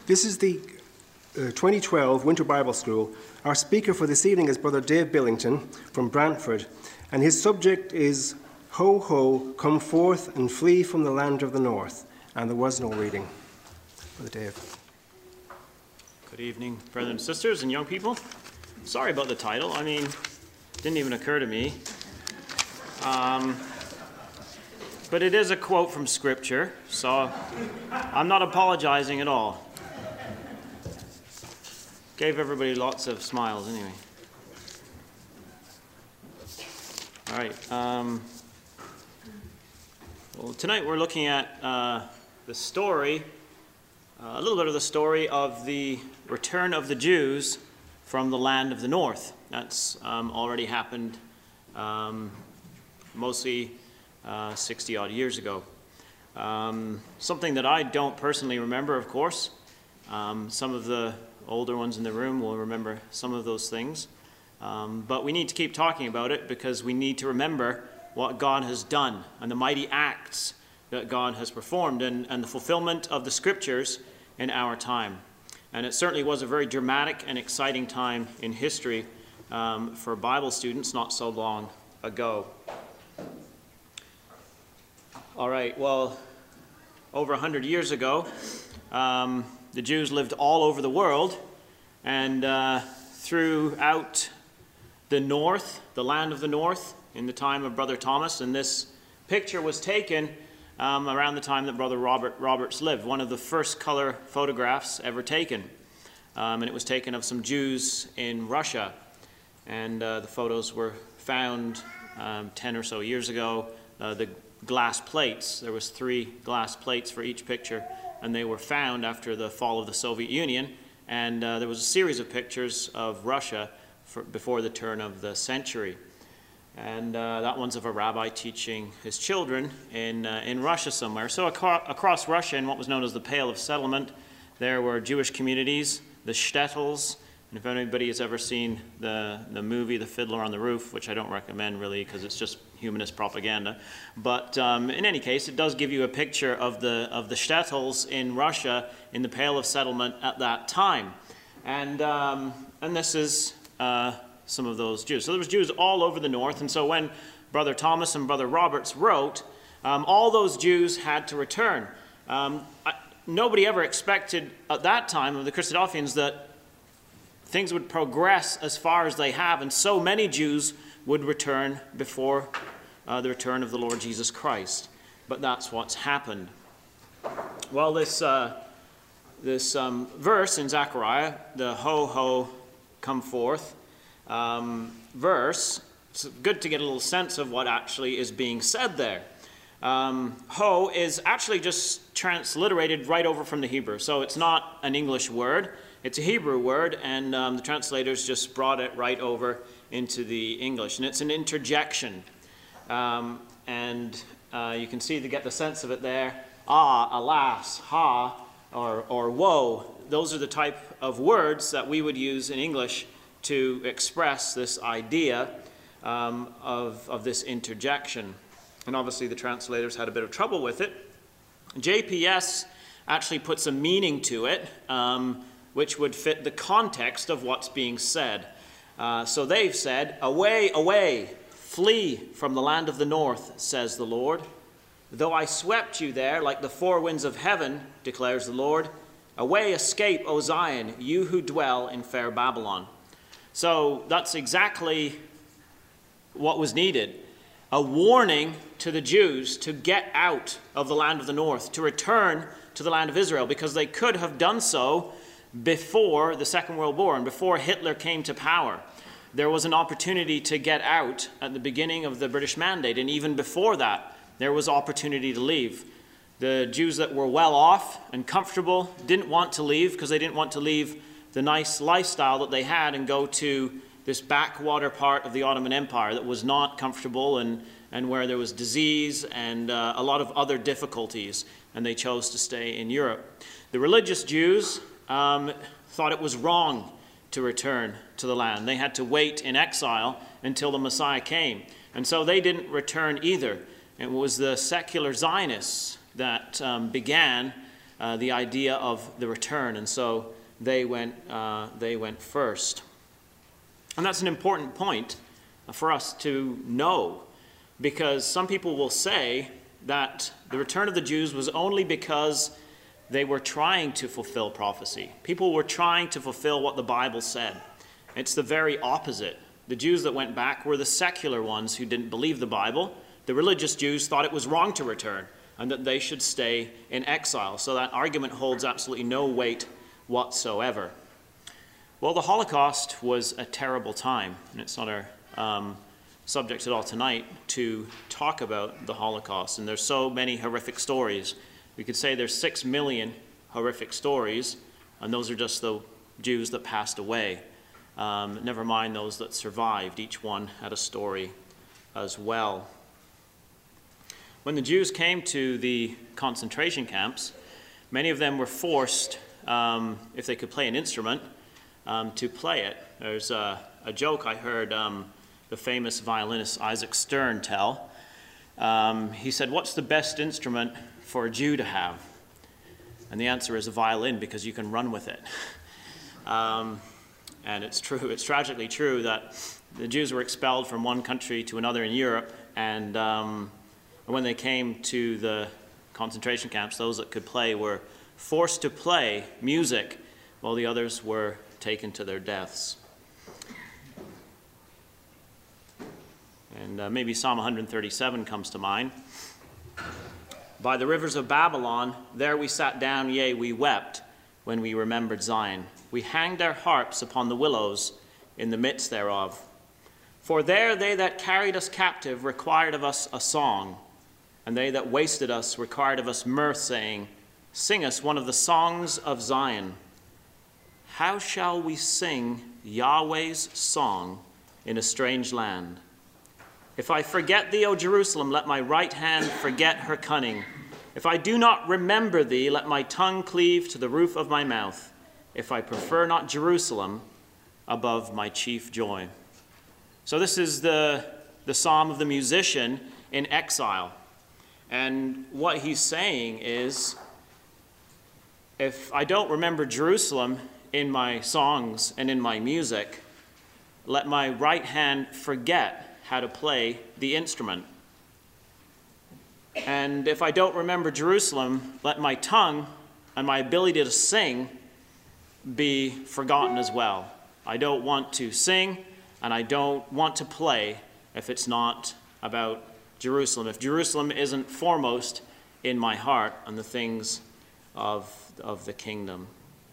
This is the 2012 Winter Bible School. Our speaker for this evening is Brother Dave Billington from Brantford, and his subject is Ho, ho, come forth and flee from the land of the north. And there was no reading. Brother Dave. Good evening, brothers and sisters and young people. Sorry about the title. I mean, didn't even occur to me. But it is a quote from Scripture, so I'm not apologizing at all. Gave everybody lots of smiles anyway. All right. Well, tonight we're looking at the story, a little bit of the story of the return of the Jews from the land of the north. That's already happened mostly 60-odd years ago. Something that I don't personally remember, of course. Some of the older ones in the room will remember some of those things. But we need to keep talking about it because we need to remember what God has done and the mighty acts that God has performed and the fulfillment of the Scriptures in our time. And it certainly was a very dramatic and exciting time in history for Bible students not so long ago. All right, well, over 100 years ago, the Jews lived all over the world, and throughout the north, the land of the north, in the time of Brother Thomas, and this picture was taken around the time that Brother Roberts lived, one of the first color photographs ever taken, and it was taken of some Jews in Russia, and the photos were found 10 or so years ago. The glass plates, there was 3 glass plates for each picture, and they were found after the fall of the Soviet Union, and there was a series of pictures of Russia before the turn of the century. And that one's of a rabbi teaching his children in Russia somewhere. So across Russia, in what was known as the Pale of Settlement, there were Jewish communities, the shtetls. And if anybody has ever seen the movie The Fiddler on the Roof, which I don't recommend really because it's just humanist propaganda, but in any case, it does give you a picture of the shtetls in Russia in the Pale of Settlement at that time, and this is some of those Jews. So there was Jews all over the north, and so when Brother Thomas and Brother Roberts wrote, all those Jews had to return. Nobody ever expected at that time of the Christadelphians that things would progress as far as they have, and so many Jews would return before the return of the Lord Jesus Christ. But that's what's happened. Well, this verse in Zechariah, the ho, ho, come forth verse, it's good to get a little sense of what actually is being said there. Ho is actually just transliterated right over from the Hebrew, so it's not an English word. It's a Hebrew word, and the translators just brought it right over into the English. And it's an interjection. You can see to get the sense of it there. Ah, alas, ha, or woe. Those are the type of words that we would use in English to express this idea of this interjection. And obviously the translators had a bit of trouble with it. JPS actually puts a meaning to it, which would fit the context of what's being said. So they've said, away, away, flee from the land of the north, says the Lord. Though I swept you there like the 4 winds of heaven, declares the Lord, away, escape, O Zion, you who dwell in fair Babylon. So that's exactly what was needed. A warning to the Jews to get out of the land of the north, to return to the land of Israel, because they could have done so before the Second World War and before Hitler came to power. There was an opportunity to get out at the beginning of the British Mandate, and even before that, there was opportunity to leave. The Jews that were well off and comfortable didn't want to leave because they didn't want to leave the nice lifestyle that they had and go to this backwater part of the Ottoman Empire that was not comfortable and where there was disease and a lot of other difficulties, and they chose to stay in Europe. The religious Jews thought it was wrong to return to the land. They had to wait in exile until the Messiah came. And so they didn't return either. It was the secular Zionists that began the idea of the return, and so they went first. And that's an important point for us to know, because some people will say that the return of the Jews was only because they were trying to fulfill prophecy. People were trying to fulfill what the Bible said. It's the very opposite. The Jews that went back were the secular ones who didn't believe the Bible. The religious Jews thought it was wrong to return and that they should stay in exile. So that argument holds absolutely no weight whatsoever. Well, the Holocaust was a terrible time, and it's not our subject at all tonight to talk about the Holocaust. And there's so many horrific stories. We could say there's 6 million horrific stories, and those are just the Jews that passed away. Never mind those that survived. Each one had a story as well. When the Jews came to the concentration camps, many of them were forced, if they could play an instrument, to play it. There's a joke I heard the famous violinist Isaac Stern tell. He said, "What's the best instrument for a Jew to have?" And the answer is a violin, because you can run with it. And it's true, it's tragically true that the Jews were expelled from one country to another in Europe, and when they came to the concentration camps, those that could play were forced to play music while the others were taken to their deaths. And maybe Psalm 137 comes to mind. "By the rivers of Babylon, there we sat down, yea, we wept, when we remembered Zion. We hanged our harps upon the willows in the midst thereof. For there they that carried us captive required of us a song, and they that wasted us required of us mirth, saying, Sing us one of the songs of Zion. How shall we sing Yahweh's song in a strange land? If I forget thee, O Jerusalem, let my right hand forget her cunning. If I do not remember thee, let my tongue cleave to the roof of my mouth. If I prefer not Jerusalem above my chief joy." So this is the psalm of the musician in exile. And what he's saying is, if I don't remember Jerusalem in my songs and in my music, let my right hand forget how to play the instrument. And if I don't remember Jerusalem, let my tongue and my ability to sing be forgotten as well. I don't want to sing and I don't want to play if it's not about Jerusalem. If Jerusalem isn't foremost in my heart and the things of the kingdom.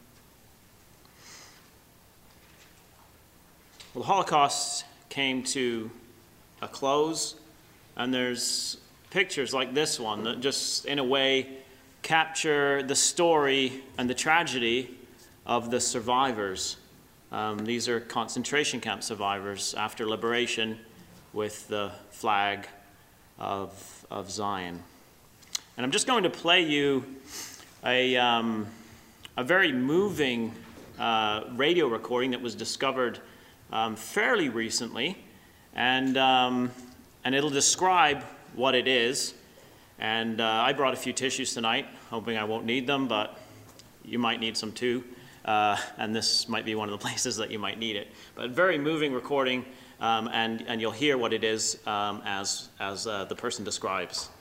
Well, the Holocaust came to a close, and there's pictures like this one that just, in a way, capture the story and the tragedy of the survivors. These are concentration camp survivors after liberation with the flag of Zion. And I'm just going to play you a very moving radio recording that was discovered fairly recently, and it'll describe what it is. And I brought a few tissues tonight, hoping I won't need them, but you might need some too. And this might be one of the places that you might need it. But very moving recording, and you'll hear what it is as the person describes.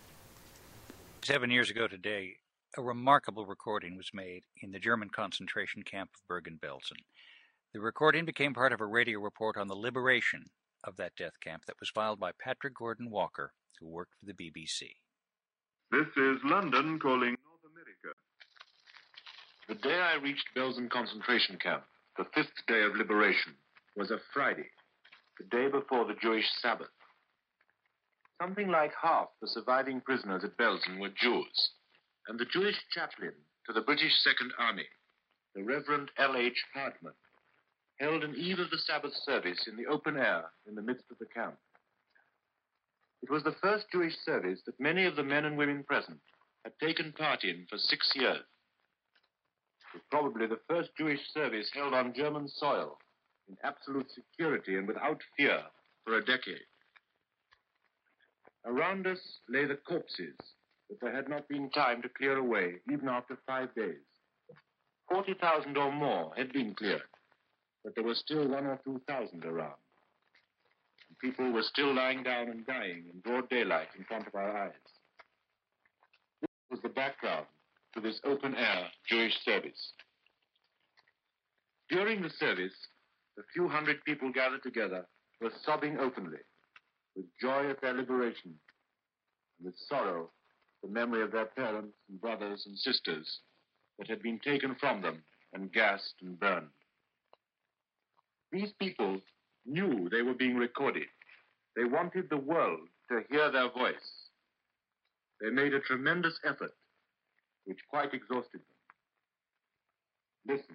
7 years ago today, a remarkable recording was made in the German concentration camp of Bergen-Belsen. The recording became part of a radio report on the liberation of that death camp that was filed by Patrick Gordon Walker, who worked for the BBC. This is London calling North America. The day I reached Belsen concentration camp, the 5th day of liberation, was a Friday, the day before the Jewish Sabbath. Something like half the surviving prisoners at Belsen were Jews, and the Jewish chaplain to the British Second Army, the Reverend L.H. Hartman, held an eve of the Sabbath service in the open air in the midst of the camp. It was the first Jewish service that many of the men and women present had taken part in for 6 years. It was probably the first Jewish service held on German soil in absolute security and without fear for a decade. Around us lay the corpses, that there had not been time to clear away, even after 5 days. 40,000 or more had been cleared, but there were still 1,000 or 2,000 around. And people were still lying down and dying in broad daylight in front of our eyes. This was the background to this open-air Jewish service. During the service, the few hundred people gathered together were sobbing openly, with joy at their liberation, and with sorrow the memory of their parents and brothers and sisters that had been taken from them and gassed and burned. These people knew they were being recorded. They wanted the world to hear their voice. They made a tremendous effort, which quite exhausted them. Listen.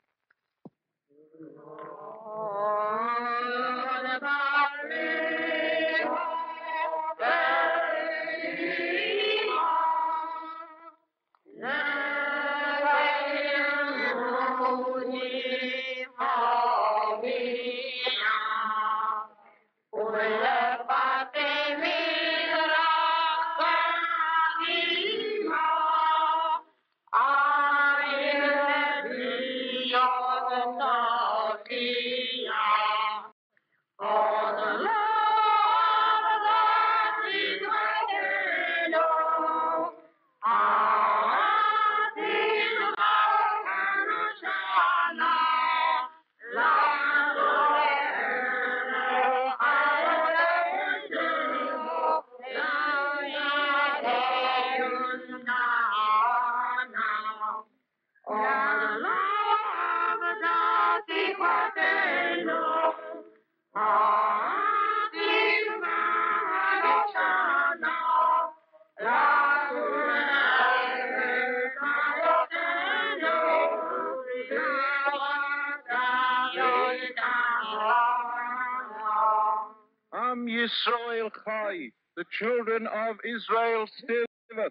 Am Yisrael Chai, the children of Israel still liveth.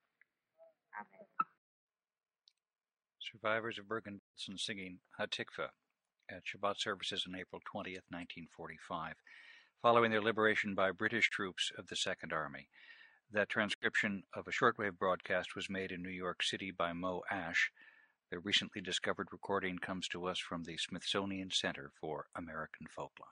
Survivors of Bergen-Belsen singing Hatikva at Shabbat services on April 20th, 1945, following their liberation by British troops of the Second Army. That transcription of a shortwave broadcast was made in New York City by Mo Ash. The recently discovered recording comes to us from the Smithsonian Center for American Folklife.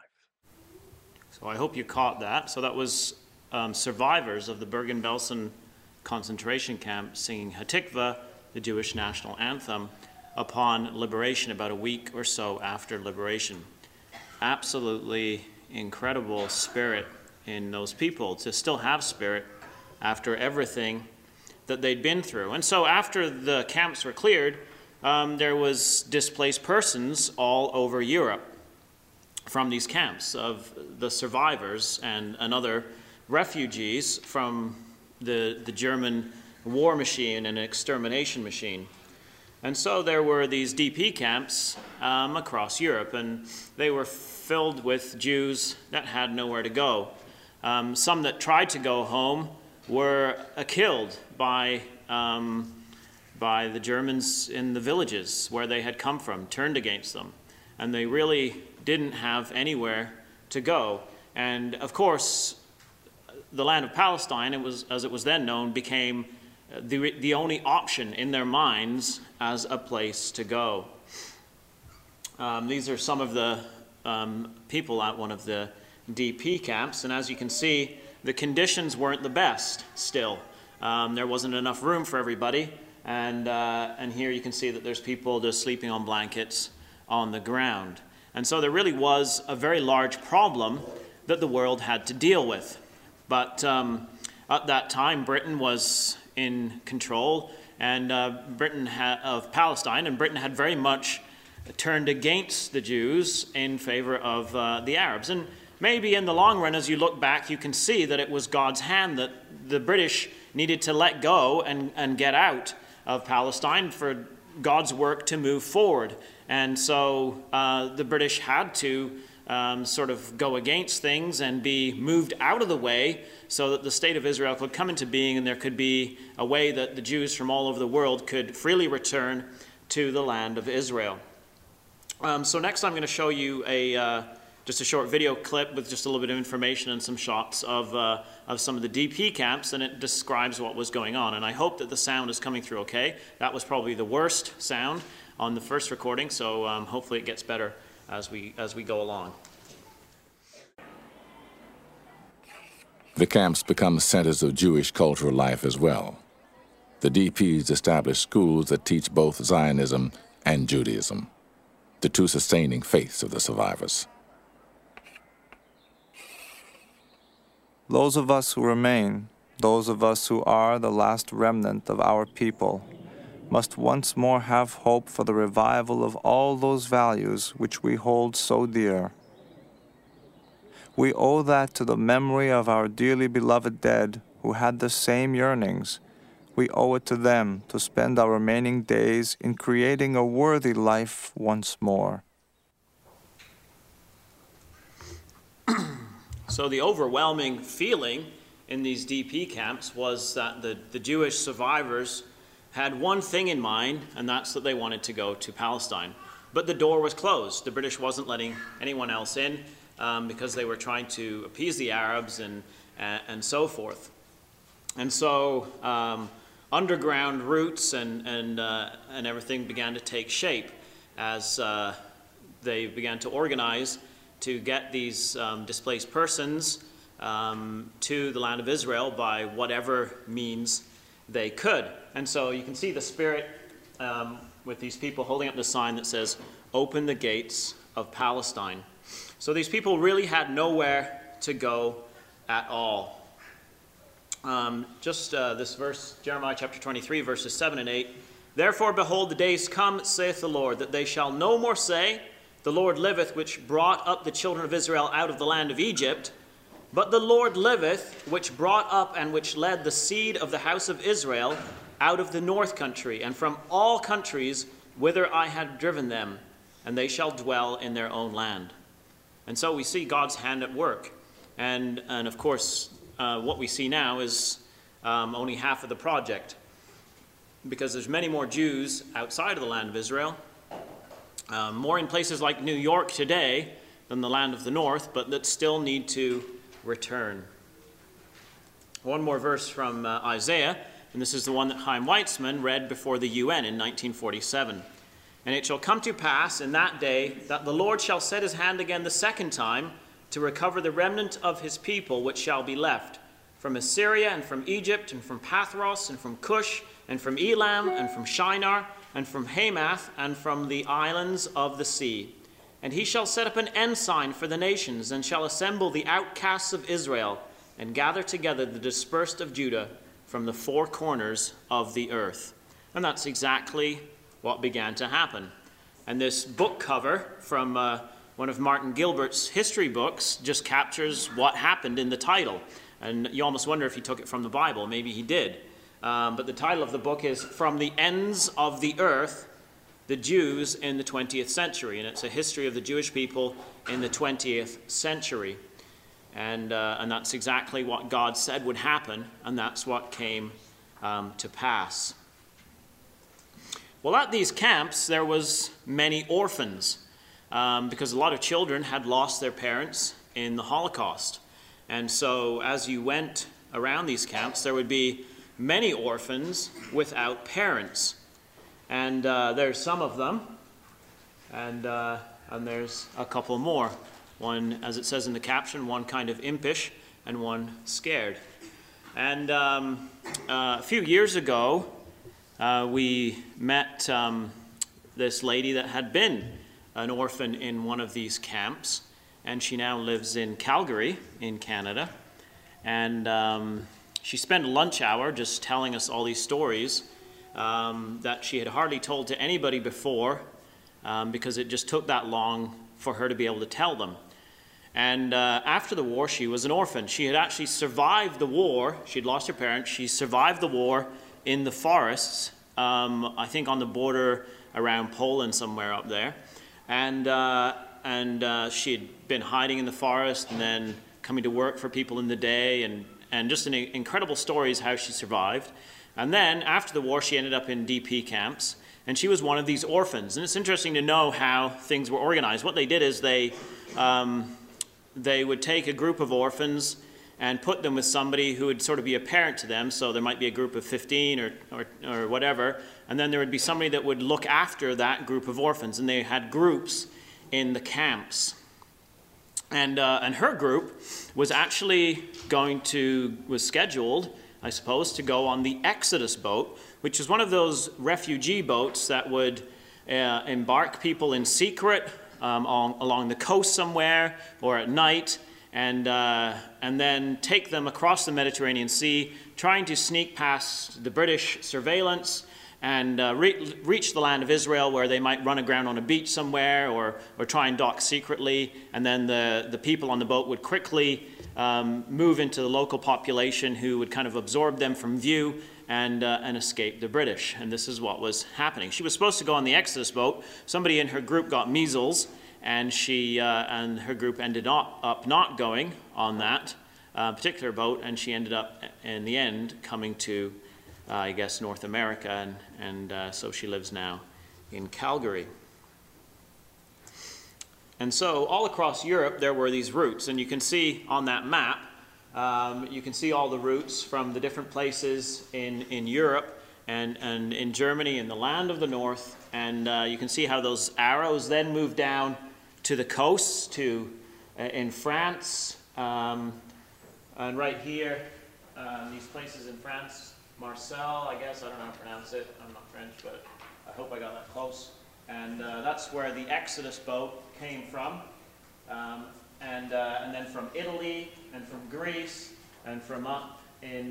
So I hope you caught that. So that was survivors of the Bergen-Belsen concentration camp singing Hatikva, the Jewish national anthem, upon liberation, about a week or so after liberation. Absolutely incredible spirit in those people, to still have spirit after everything that they'd been through. And so after the camps were cleared, there was displaced persons all over Europe from these camps of the survivors and other refugees from the German war machine and extermination machine. And so there were these DP camps across Europe, and they were filled with Jews that had nowhere to go. Some that tried to go home were killed by the Germans in the villages where they had come from, turned against them. And they really didn't have anywhere to go. And of course, the land of Palestine, as it was then known, became the only option in their minds as a place to go. These are some of the people at one of the DP camps, and as you can see, the conditions weren't the best still. There wasn't enough room for everybody, and here you can see that there's people just sleeping on blankets on the ground. And so there really was a very large problem that the world had to deal with. But at that time, Britain was in control and of Palestine, and Britain had very much turned against the Jews in favor of the Arabs. And maybe in the long run, as you look back, you can see that it was God's hand that the British needed to let go and get out of Palestine for God's work to move forward. And so the British had to sort of go against things and be moved out of the way so that the state of Israel could come into being and there could be a way that the Jews from all over the world could freely return to the land of Israel. So next I'm going to show you just a short video clip with just a little bit of information and some shots of some of the DP camps, and it describes what was going on. And I hope that the sound is coming through okay. That was probably the worst sound on the first recording, so hopefully it gets better as we go along. The camps become centers of Jewish cultural life as well. The DPs established schools that teach both Zionism and Judaism, the two sustaining faiths of the survivors. Those of us who remain, those of us who are the last remnant of our people, must once more have hope for the revival of all those values which we hold so dear. We owe that to the memory of our dearly beloved dead who had the same yearnings. We owe it to them to spend our remaining days in creating a worthy life once more. So the overwhelming feeling in these DP camps was that the Jewish survivors had one thing in mind, and that's that they wanted to go to Palestine. But the door was closed. The British wasn't letting anyone else in because they were trying to appease the Arabs and so forth. And so underground routes and everything began to take shape as they began to organize to get these displaced persons to the land of Israel by whatever means they could. And so you can see the spirit with these people holding up the sign that says, "Open the gates of Palestine." So these people really had nowhere to go at all. This verse, Jeremiah chapter 23, verses 7 and 8. "Therefore, behold, the days come, saith the Lord, that they shall no more say, The Lord liveth, which brought up the children of Israel out of the land of Egypt. But the Lord liveth, which brought up and which led the seed of the house of Israel out of the north country, and from all countries whither I had driven them, and they shall dwell in their own land." And so we see God's hand at work. And of course, what we see now is only half of the project, because there's many more Jews outside of the land of Israel, more in places like New York today than the land of the north, but that still need to return. One more verse from Isaiah, and this is the one that Chaim Weizmann read before the UN in 1947. "And it shall come to pass in that day that the Lord shall set his hand again the second time to recover the remnant of his people which shall be left, from Assyria and from Egypt and from Pathros and from Cush and from Elam and from Shinar and from Hamath and from the islands of the sea. And he shall set up an ensign for the nations, and shall assemble the outcasts of Israel, and gather together the dispersed of Judah from the four corners of the earth." And that's exactly what began to happen. And this book cover from one of Martin Gilbert's history books just captures what happened in the title. And you almost wonder if he took it from the Bible. Maybe he did. But the title of the book is "From the Ends of the Earth, the Jews in the 20th Century." And it's a history of the Jewish people in the 20th century. And that's exactly what God said would happen, and that's what came to pass. Well, at these camps, there was many orphans, because a lot of children had lost their parents in the Holocaust. And so as you went around these camps, there would be many orphans without parents. And there's some of them, and there's a couple more. One, as it says in the caption, one kind of impish and one scared. And a few years ago, we met this lady that had been an orphan in one of these camps, and she now lives in Calgary in Canada. And she spent a lunch hour just telling us all these stories that she had hardly told to anybody before, because it just took that long for her to be able to tell them. And after the war, she was an orphan. She had actually survived the war. She'd lost her parents. She survived the war in the forests, I think on the border around Poland somewhere up there. And she had been hiding in the forest and then coming to work for people in the day, and just an incredible stories how she survived. And then after the war, she ended up in DP camps. and she was one of these orphans. And it's interesting to know how things were organized. What they did is they would take a group of orphans and put them with somebody who would sort of be a parent to them. So there might be a group of 15 or whatever, and then there would be somebody that would look after that group of orphans. And they had groups in the camps. And her group was actually was scheduled, I suppose, to go on the Exodus boat, which is one of those refugee boats that would embark people in secret along the coast somewhere or at night, and then take them across the Mediterranean Sea, trying to sneak past the British surveillance and reach the land of Israel, where they might run aground on a beach somewhere or try and dock secretly, and then the people on the boat would quickly move into the local population, who would kind of absorb them from view and escape the British. And this is what was happening. She was supposed to go on the Exodus boat. Somebody in her group got measles, and she and her group ended up not going on that particular boat, and she ended up in the end coming to I guess North America, and so she lives now in Calgary. And so all across Europe there were these routes, and you can see on that map, you can see all the routes from the different places in Europe and in Germany, in the land of the north, and you can see how those arrows then move down to the coasts, in France, and right here, these places in France, Marseille, I guess, I don't know how to pronounce it, I'm not French, but I hope I got that close. And that's where the Exodus boat came from. And then from Italy, and from Greece, and from up in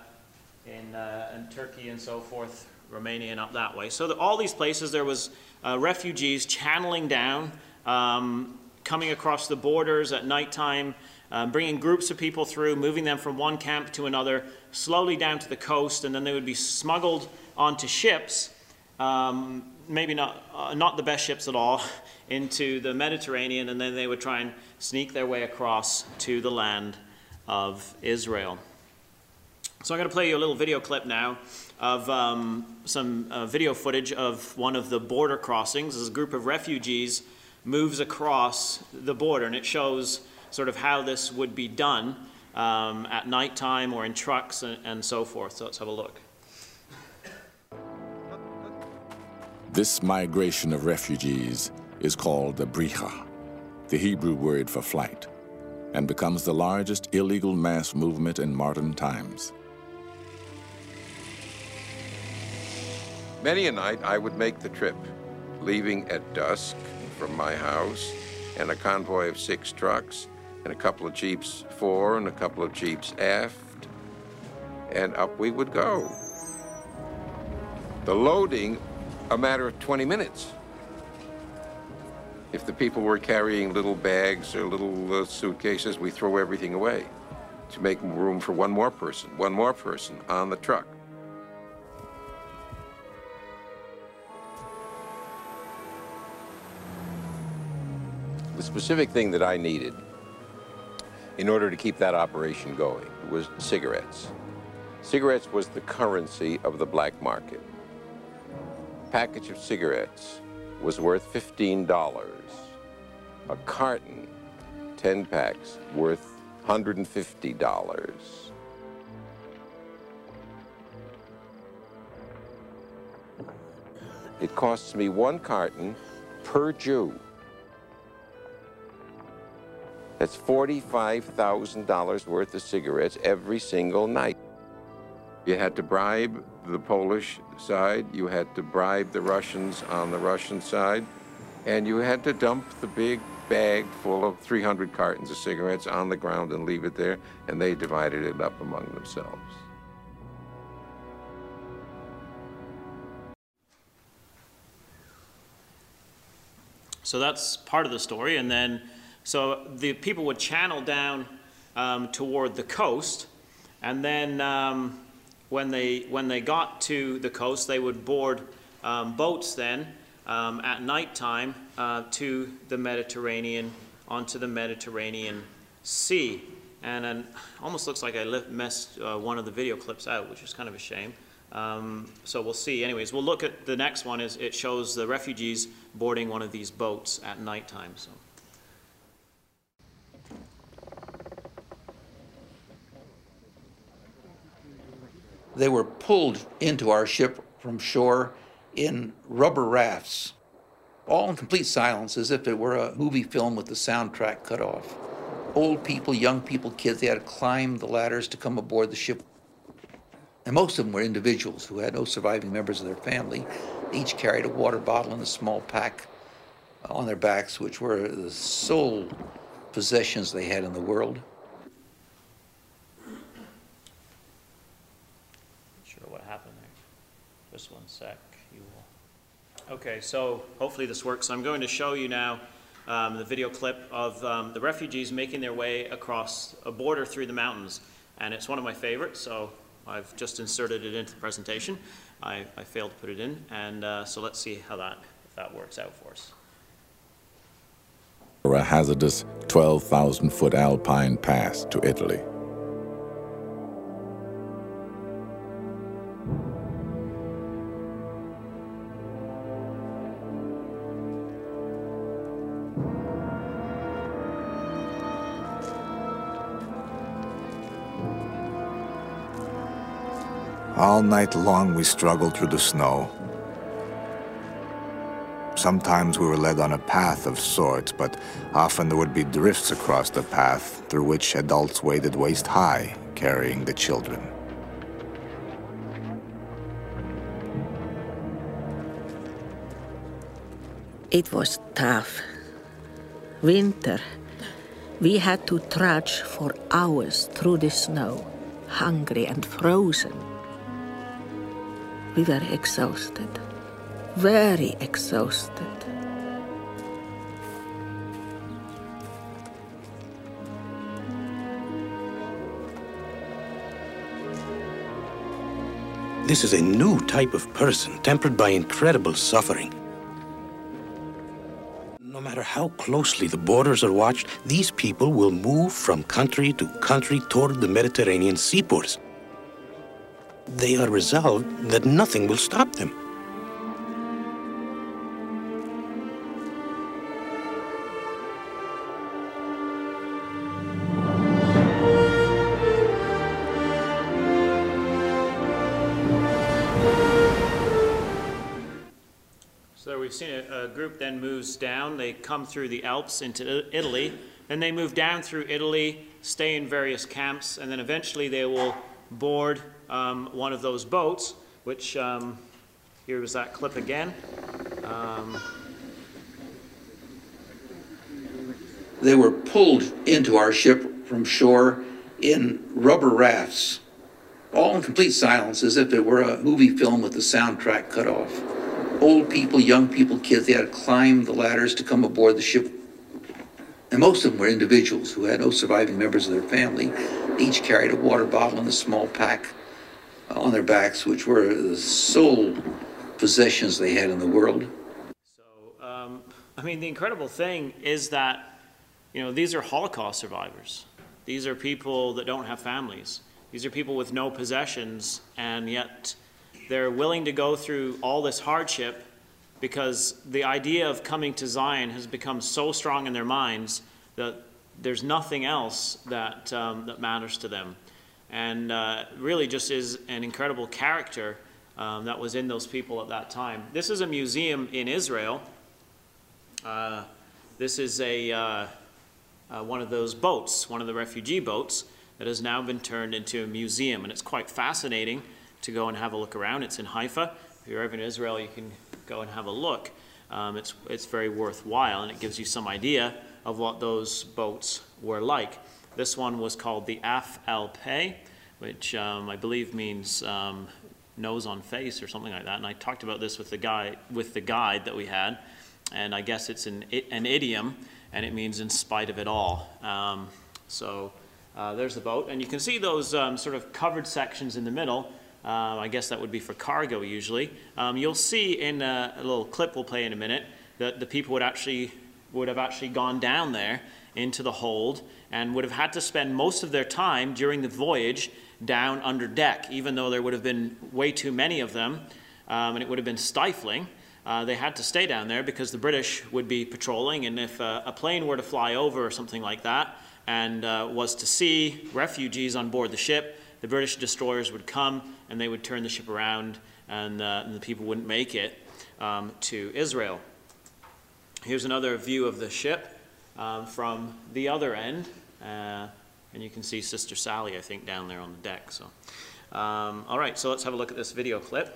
Turkey and so forth, Romania and up that way. So all these places, there was refugees channeling down, coming across the borders at nighttime, bringing groups of people through, moving them from one camp to another, slowly down to the coast, and then they would be smuggled onto ships, maybe not the best ships at all, into the Mediterranean, and then they would try and sneak their way across to the land of Israel. So I'm going to play you a little video clip now of some video footage of one of the border crossings. As a group of refugees moves across the border, and it shows sort of how this would be done at nighttime or in trucks and so forth. So let's have a look. This migration of refugees is called the bricha, the Hebrew word for flight, and becomes the largest illegal mass movement in modern times. Many a night I would make the trip, leaving at dusk from my house, and a convoy of 6 trucks, and a couple of jeeps fore and a couple of jeeps aft, and up we would go. The loading, a matter of 20 minutes. If the people were carrying little bags or little suitcases, we throw everything away to make room for one more person on the truck. The specific thing that I needed in order to keep that operation going was cigarettes. Cigarettes was the currency of the black market. A package of cigarettes was worth $15. A carton, 10 packs, worth $150. It costs me 1 carton per Jew. That's $45,000 worth of cigarettes every single night. You had to bribe the Polish side, you had to bribe the Russians on the Russian side, and you had to dump the big bag full of 300 cartons of cigarettes on the ground and leave it there, and they divided it up among themselves. So that's part of the story, and then so the people would channel down toward the coast, and then when they got to the coast, they would board boats then at nighttime to the Mediterranean, onto the Mediterranean Sea. And almost looks like I messed one of the video clips out, which is kind of a shame. So we'll see. Anyways, we'll look at the next one. It shows the refugees boarding one of these boats at nighttime. So. They were pulled into our ship from shore in rubber rafts, all in complete silence, as if it were a movie film with the soundtrack cut off. Old people, young people, kids, they had to climb the ladders to come aboard the ship. And most of them were individuals who had no surviving members of their family. They each carried a water bottle and a small pack on their backs, which were the sole possessions they had in the world. What happened there? Just one sec. You will. Okay, so hopefully this works. I'm going to show you now the video clip of the refugees making their way across a border through the mountains, and it's one of my favorites. So I've just inserted it into the presentation. I failed to put it in, and so let's see how if that works out for us. A hazardous 12,000-foot alpine pass to Italy. All night long we struggled through the snow. Sometimes we were led on a path of sorts, but often there would be drifts across the path through which adults waded waist high, carrying the children. It was tough. Winter. We had to trudge for hours through the snow, hungry and frozen. We were exhausted, very exhausted. This is a new type of person, tempered by incredible suffering. No matter how closely the borders are watched, these people will move from country to country toward the Mediterranean seaports. They are resolved that nothing will stop them. So we've seen a group then moves down. They come through the Alps into Italy. Then they move down through Italy, stay in various camps, and then eventually they will board one of those boats, which here was that clip again. They were pulled into our ship from shore in rubber rafts, all in complete silence, as if it were a movie film with the soundtrack cut off. Old people, young people, kids, they had to climb the ladders to come aboard the ship. And most of them were individuals who had no surviving members of their family. They each carried a water bottle and a small pack on their backs, which were the sole possessions they had in the world. So, I mean, the incredible thing is that, you know, these are Holocaust survivors. These are people that don't have families. These are people with no possessions, and yet they're willing to go through all this hardship because the idea of coming to Zion has become so strong in their minds that there's nothing else that, that matters to them. And really just is an incredible character that was in those people at that time. This is a museum in Israel. This is one of those boats, one of the refugee boats, that has now been turned into a museum. And it's quite fascinating to go and have a look around. It's in Haifa. If you're ever in Israel, you can go and have a look. It's very worthwhile, and it gives you some idea of what those boats were like. This one was called the Af Al Pei, which I believe means nose on face or something like that. And I talked about this with the guide that we had, and I guess it's an idiom, and it means in spite of it all. There's the boat, and you can see those sort of covered sections in the middle. I guess that would be for cargo usually. You'll see in a little clip we'll play in a minute that the people would have actually gone down there into the hold and would have had to spend most of their time during the voyage down under deck, even though there would have been way too many of them and it would have been stifling. They had to stay down there because the British would be patrolling, and if a plane were to fly over or something like that and was to see refugees on board the ship, the British destroyers would come and they would turn the ship around, and the people wouldn't make it to Israel. Here's another view of the ship from the other end, and you can see Sister Sally, I think, down there on the deck. So, all right, so let's have a look at this video clip.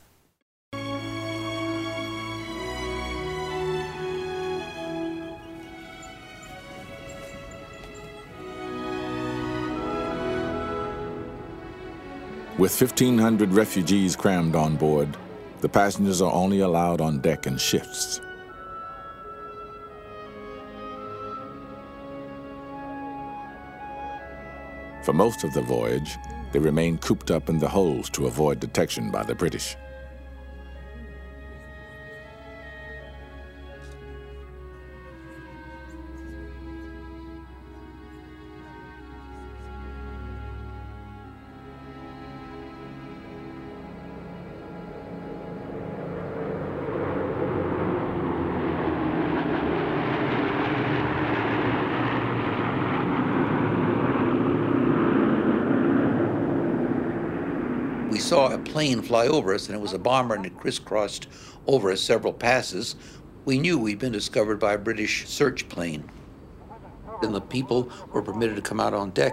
With 1,500 refugees crammed on board, the passengers are only allowed on deck in shifts. For most of the voyage, they remain cooped up in the holds to avoid detection by the British. We saw a plane fly over us, and it was a bomber, and it crisscrossed over us several passes. We knew we'd been discovered by a British search plane, and the people were permitted to come out on deck.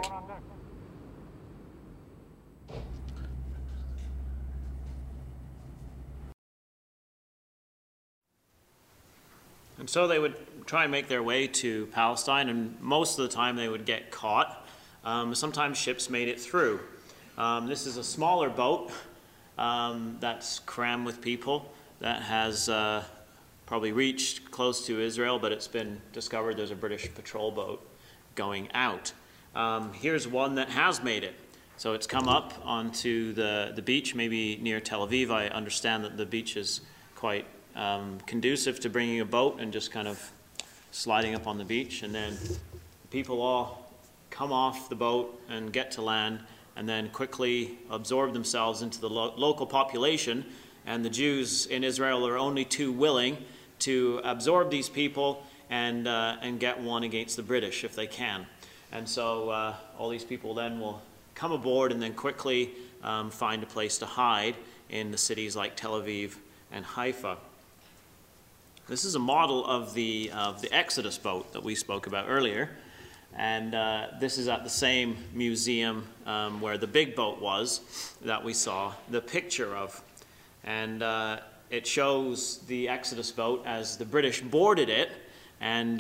And so they would try and make their way to Palestine, and most of the time they would get caught. Sometimes ships made it through. This is a smaller boat that's crammed with people that has probably reached close to Israel, but it's been discovered there's a British patrol boat going out. Here's one that has made it. So it's come up onto the beach, maybe near Tel Aviv. I understand that the beach is quite conducive to bringing a boat and just kind of sliding up on the beach. And then people all come off the boat and get to land, and then quickly absorb themselves into the local population. And the Jews in Israel are only too willing to absorb these people and get one against the British if they can. And so all these people then will come aboard and then quickly find a place to hide in the cities like Tel Aviv and Haifa. This is a model of the Exodus boat that we spoke about earlier. And this is at the same museum where the big boat was that we saw the picture of. And it shows the Exodus boat as the British boarded it, and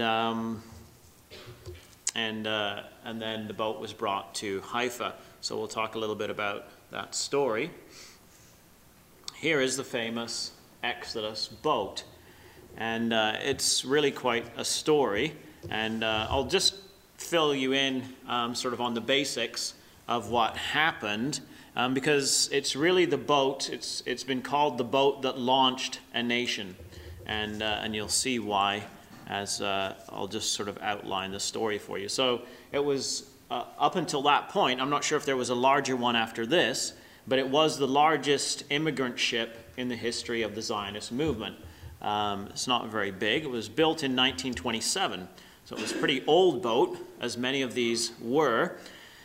then the boat was brought to Haifa. So we'll talk a little bit about that story. Here is the famous Exodus boat. And it's really quite a story. And I'll just fill you in sort of on the basics of what happened, because it's really the boat. It's been called the boat that launched a nation, and you'll see why as I'll just sort of outline the story for you. So it was up until that point. I'm not sure if there was a larger one after this, but it was the largest immigrant ship in the history of the Zionist movement. It's not very big. It was built in 1927. So it was a pretty old boat, as many of these were.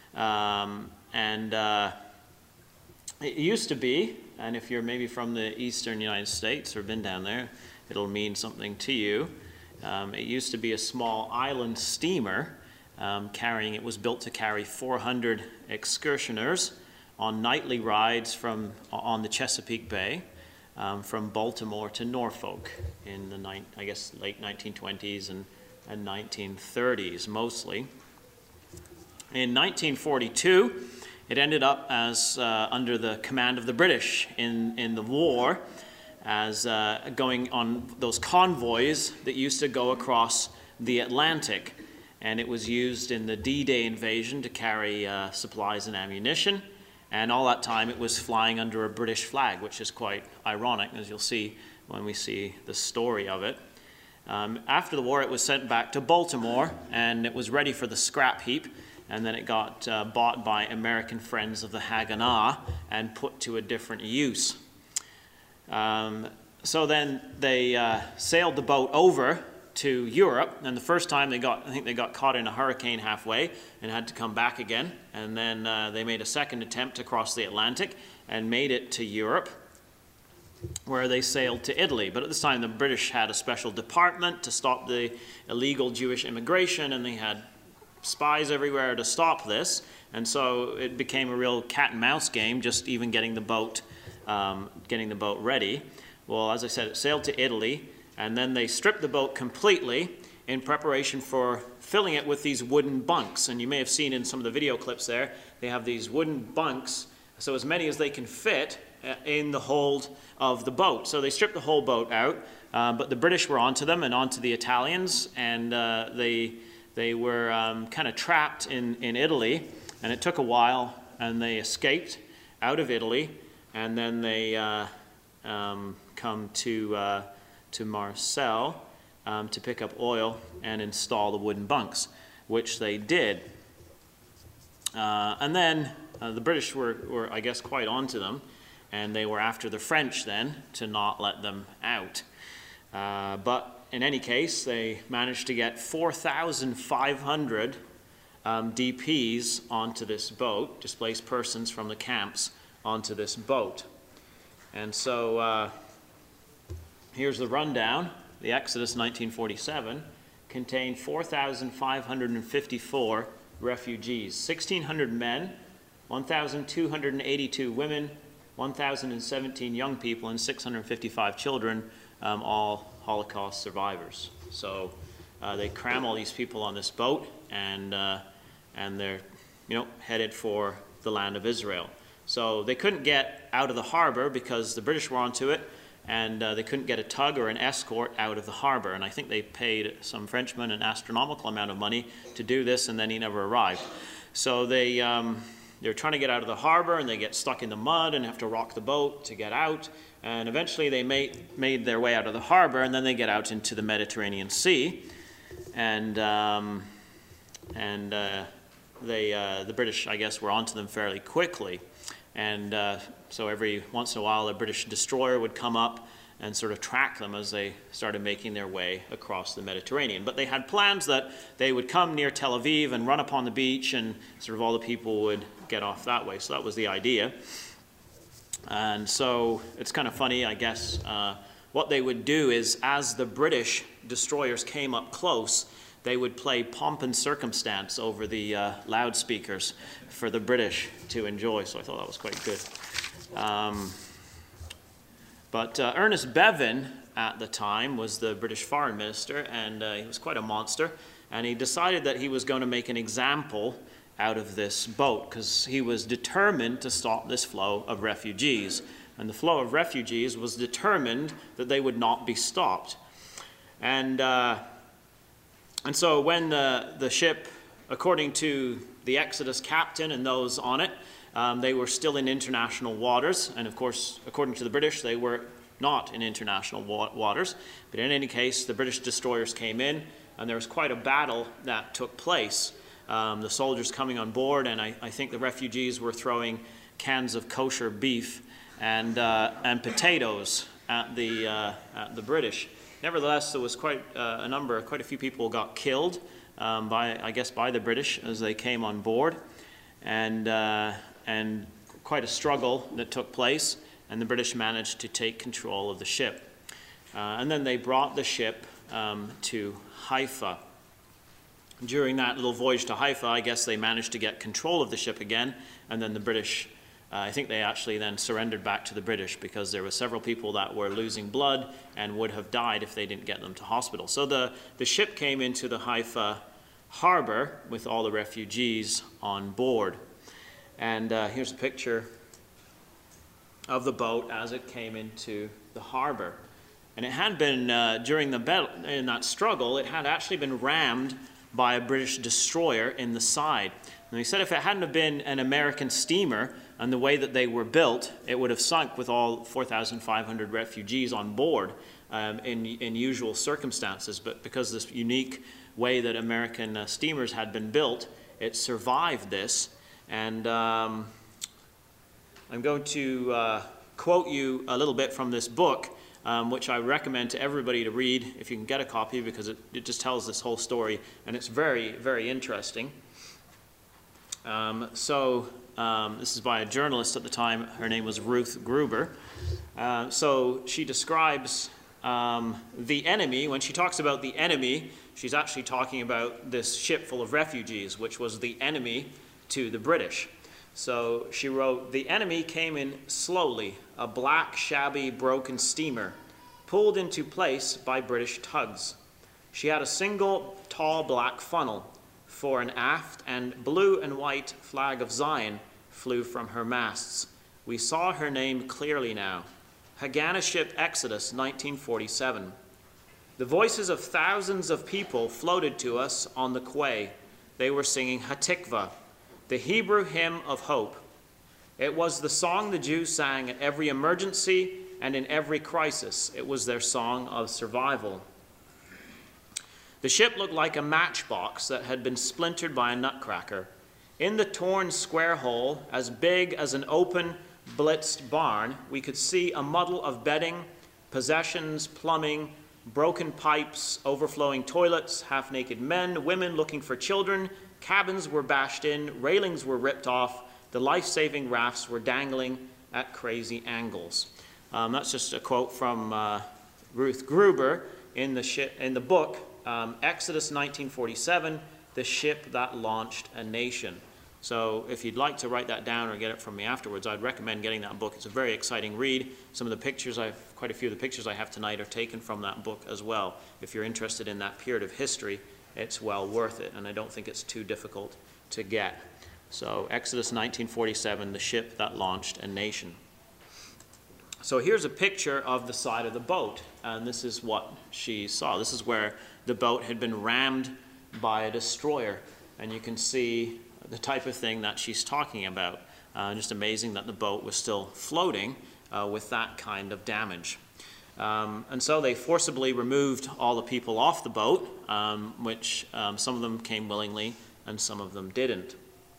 It used to be, and if you're maybe from the eastern United States or been down there, it'll mean something to you. It used to be a small island steamer it was built to carry 400 excursioners on nightly rides on the Chesapeake Bay from Baltimore to Norfolk in the, late 1920s and 1930s mostly. In 1942, it ended up as under the command of the British in the war, as going on those convoys that used to go across the Atlantic. And it was used in the D-Day invasion to carry supplies and ammunition. And all that time it was flying under a British flag, which is quite ironic, as you'll see when we see the story of it. After the war, it was sent back to Baltimore, and it was ready for the scrap heap, and then it got bought by American Friends of the Haganah and put to a different use. So then they sailed the boat over to Europe, and the first time I think they got caught in a hurricane halfway and had to come back again, and then they made a second attempt to cross the Atlantic and made it to Europe, where they sailed to Italy. But at this time the British had a special department to stop the illegal Jewish immigration, and they had spies everywhere to stop this, and so it became a real cat and mouse game, just even getting the boat ready. Well, as I said, it sailed to Italy, and then they stripped the boat completely in preparation for filling it with these wooden bunks. And you may have seen in some of the video clips there, they have these wooden bunks, so as many as they can fit in the hold of the boat. So they stripped the whole boat out, but the British were onto them and onto the Italians, and they were kind of trapped in Italy, and it took a while, and they escaped out of Italy, and then they come to Marseille to pick up oil and install the wooden bunks, which they did. And then the British were, I guess, quite onto them, and they were after the French then to not let them out. But in any case, they managed to get 4,500 DPs onto this boat, displaced persons from the camps onto this boat. And so here's the rundown. The Exodus 1947 contained 4,554 refugees, 1,600 men, 1,282 women, 1,017 young people, and 655 children, all Holocaust survivors. So they cram all these people on this boat, and they're headed for the land of Israel. So they couldn't get out of the harbor because the British were onto it, and they couldn't get a tug or an escort out of the harbor. And I think they paid some Frenchman an astronomical amount of money to do this, and then he never arrived. So they're trying to get out of the harbor, and they get stuck in the mud and have to rock the boat to get out. And eventually they made their way out of the harbor, and then they get out into the Mediterranean Sea. And the British, I guess, were onto them fairly quickly. And so every once in a while, a British destroyer would come up and sort of track them as they started making their way across the Mediterranean. But they had plans that they would come near Tel Aviv and run upon the beach, and sort of all the people would get off that way. So that was the idea. And so it's kind of funny, I guess. What they would do is, as the British destroyers came up close, they would play Pomp and Circumstance over the loudspeakers for the British to enjoy. So I thought that was quite good. But Ernest Bevin at the time was the British foreign minister, and he was quite a monster. And he decided that he was going to make an example out of this boat, because he was determined to stop this flow of refugees. And the flow of refugees was determined that they would not be stopped. And so when the ship, according to the Exodus captain and those on it, they were still in international waters. And of course, according to the British, they were not in international waters. But in any case, the British destroyers came in, and there was quite a battle that took place. The soldiers coming on board, and I think the refugees were throwing cans of kosher beef and potatoes at the British. Nevertheless, there was quite a few people got killed by the British as they came on board, and quite a struggle that took place, and the British managed to take control of the ship. And then they brought the ship to Haifa. During that little voyage to Haifa, I guess they managed to get control of the ship again, and then the British, I think they actually then surrendered back to the British, because there were several people that were losing blood and would have died if they didn't get them to hospital. So the ship came into the Haifa harbor with all the refugees on board. And here's a picture of the boat as it came into the harbor. And it had been, during the battle, in that struggle, it had actually been rammed by a British destroyer in the side. And he said if it hadn't have been an American steamer and the way that they were built, it would have sunk with all 4,500 refugees on board. in usual circumstances, but because this unique way that American steamers had been built, it survived this. And I'm going to quote you a little bit from this book, which I recommend to everybody to read if you can get a copy, because it just tells this whole story, and it's very, very interesting. This is by a journalist at the time. Her name was Ruth Gruber. So she describes the enemy. When she talks about the enemy, she's actually talking about this ship full of refugees, which was the enemy to the British. So she wrote, "The enemy came in slowly, a black, shabby, broken steamer, pulled into place by British tugs. She had a single tall black funnel fore and aft, and blue and white flag of Zion flew from her masts. We saw her name clearly now. Haganah ship Exodus, 1947. The voices of thousands of people floated to us on the quay. They were singing Hatikvah, the Hebrew hymn of hope. It was the song the Jews sang at every emergency and in every crisis. It was their song of survival. The ship looked like a matchbox that had been splintered by a nutcracker. In the torn square hole, as big as an open, blitzed barn, we could see a muddle of bedding, possessions, plumbing, broken pipes, overflowing toilets, half-naked men, women looking for children. Cabins were bashed in, railings were ripped off, the life-saving rafts were dangling at crazy angles." That's just a quote from Ruth Gruber in the book, Exodus 1947, The Ship That Launched a Nation. So if you'd like to write that down or get it from me afterwards, I'd recommend getting that book. It's a very exciting read. Some of the pictures, quite a few of the pictures I have tonight are taken from that book as well. If you're interested in that period of history, it's well worth it, and I don't think it's too difficult to get. So Exodus 1947, The Ship That Launched a Nation. So here's a picture of the side of the boat, and this is what she saw. This is where the boat had been rammed by a destroyer, and you can see the type of thing that she's talking about. Just amazing that the boat was still floating with that kind of damage. And so they forcibly removed all the people off the boat, which some of them came willingly and some of them didn't.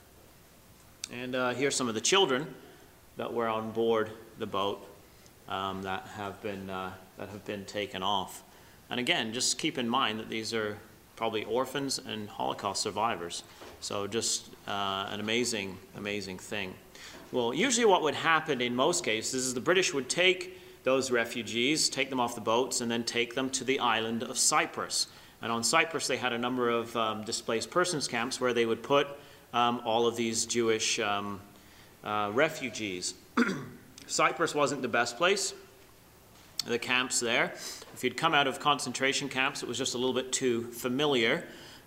And here's some of the children that were on board the boat that have been taken off. And again, just keep in mind that these are probably orphans and Holocaust survivors. So just an amazing, amazing thing. Well, usually what would happen in most cases is the British would take those refugees, take them off the boats, and then take them to the island of Cyprus. And on Cyprus, they had a number of displaced persons camps where they would put all of these Jewish refugees. Cyprus wasn't the best place. The camps there, if you'd come out of concentration camps, it was just a little bit too familiar.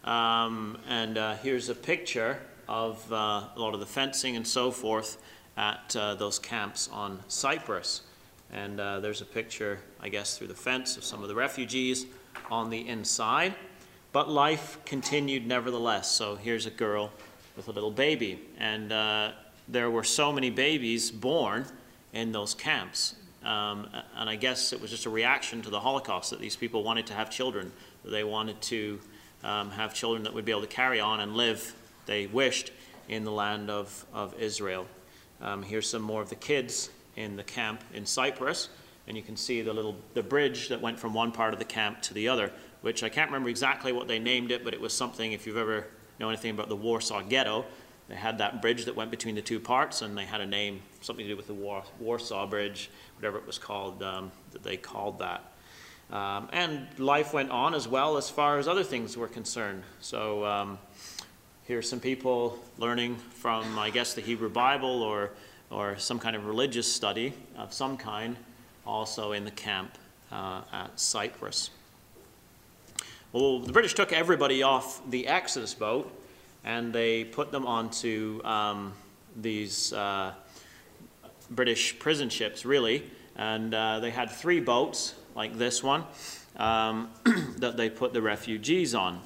Here's a picture of a lot of the fencing and so forth at those camps on Cyprus. And there's a picture, I guess, through the fence of some of the refugees on the inside. But life continued nevertheless. So here's a girl with a little baby. And there were so many babies born in those camps. And I guess it was just a reaction to the Holocaust that these people wanted to have children. They wanted to have children that would be able to carry on and live, they wished, in the land of Israel. Here's some more of the kids in the camp in Cyprus, and you can see the bridge that went from one part of the camp to the other, which I can't remember exactly what they named it, but it was something, if you've ever know anything about the Warsaw Ghetto, they had that bridge that went between the two parts, and they had a name, something to do with the Warsaw Bridge, whatever it was called, that they called that. And life went on as well as far as other things were concerned. So here's some people learning from, I guess, the Hebrew Bible or some kind of religious study of some kind, also in the camp at Cyprus. Well, the British took everybody off the Exodus boat, and they put them onto these British prison ships, really. And they had 3 boats, like this one, that they put the refugees on.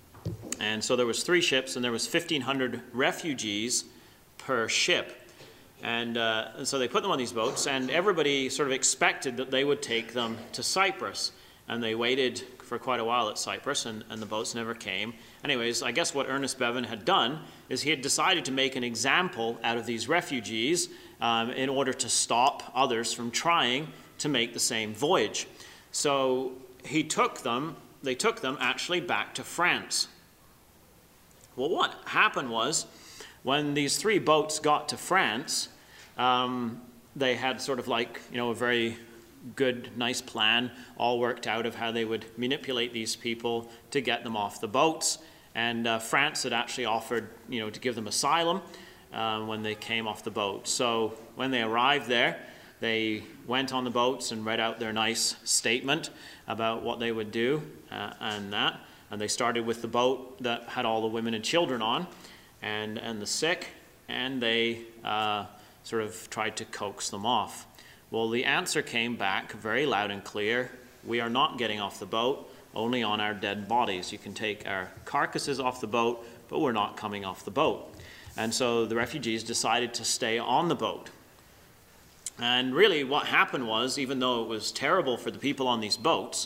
And so there was 3 ships, and there was 1,500 refugees per ship. And so they put them on these boats, and everybody sort of expected that they would take them to Cyprus. And they waited for quite a while at Cyprus, and the boats never came. Anyways, I guess what Ernest Bevin had done is he had decided to make an example out of these refugees in order to stop others from trying to make the same voyage. So they took them actually back to France. Well, what happened was, when these 3 boats got to France, they had sort of like, a very good, nice plan all worked out of how they would manipulate these people to get them off the boats. And France had actually offered, to give them asylum when they came off the boat. So when they arrived there, they went on the boats and read out their nice statement about what they would do and that. And they started with the boat that had all the women and children on and the sick, and they sort of tried to coax them off. Well, the answer came back very loud and clear. We are not getting off the boat, only on our dead bodies. You can take our carcasses off the boat, but we're not coming off the boat. And so the refugees decided to stay on the boat. And really what happened was, even though it was terrible for the people on these boats,